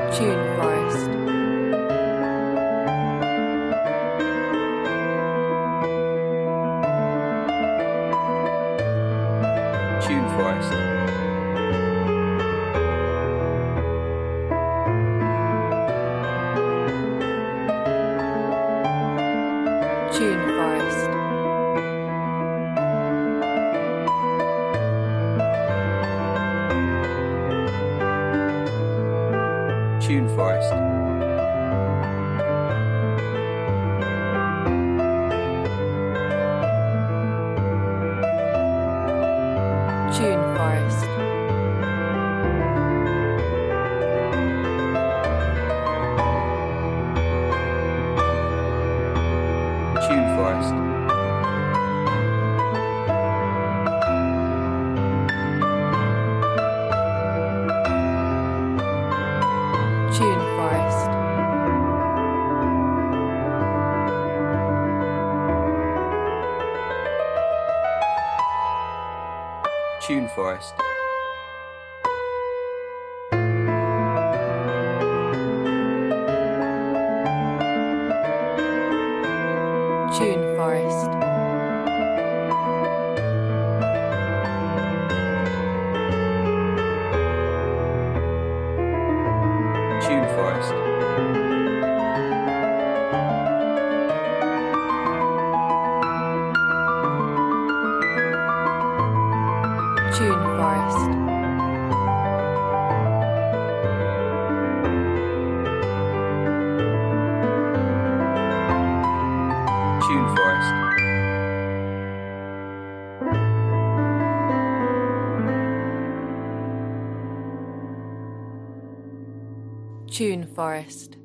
Tune Forest. Tune Forest. Tune Forest. Tune Forest. Tune Forest. Tune Forest. Tune Forest. Tune Forest. Tune Forest. Tune Forest. Tune Forest. Tune Forest. Tune Forest.